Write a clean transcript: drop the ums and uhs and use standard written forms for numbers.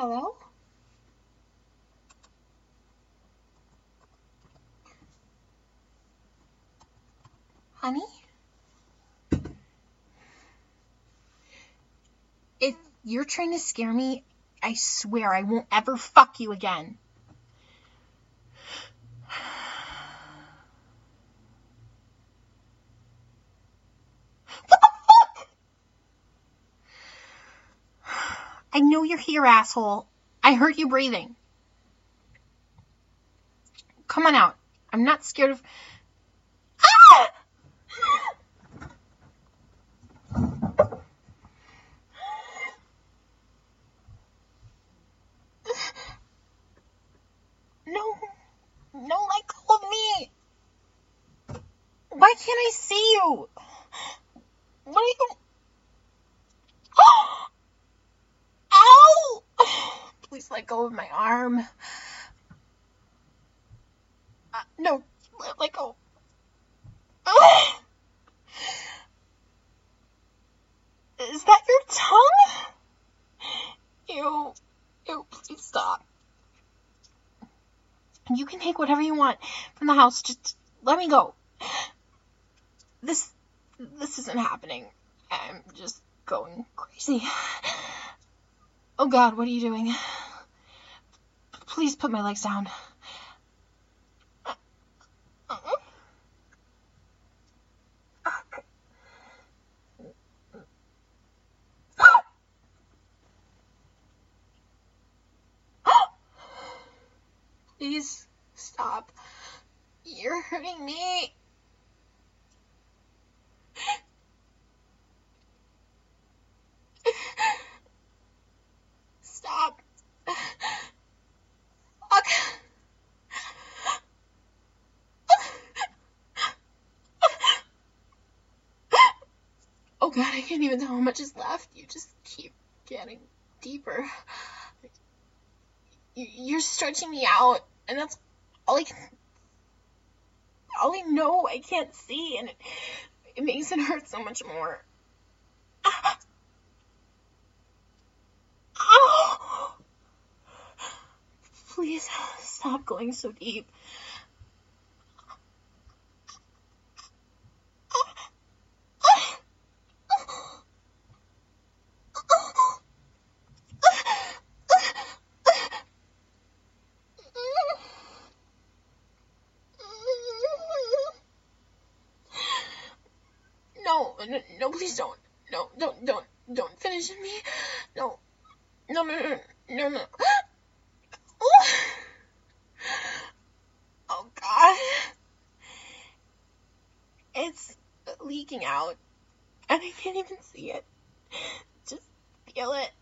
Hello? Honey? If you're trying to scare me, I swear I won't ever fuck you again. What the fuck? I know you're here, asshole. I heard you breathing. Come on out. I'm not scared of... Ah! No, let go of me. Why can't I see you? What are you... Ow! Please let go of my arm. No, let go. Is that your tongue? Ew, please stop. You can take whatever you want from the house. Just let me go. This isn't happening. I'm just going crazy. Oh God, what are you doing? Please put my legs down. Please stop. You're hurting me. Stop. Fuck. Oh God, I can't even tell how much is left. You just keep getting deeper. You're stretching me out, and that's all I know. I can't see, and it makes it hurt so much more. Ow! Please stop going so deep. No, please don't. No, don't finish me. No. Oh God. It's leaking out, and I can't even see it. Just feel it.